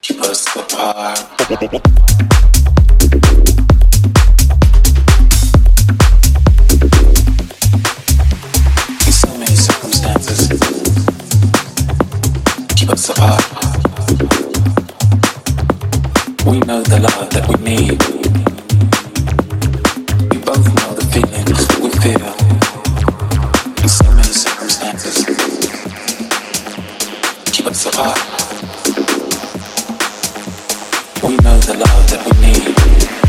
keep us apart. In so many circumstances, keep us apart. We know the love that we need. We both know the feelings that we feel. In so many circumstances, keep us apart. We know the love that we need.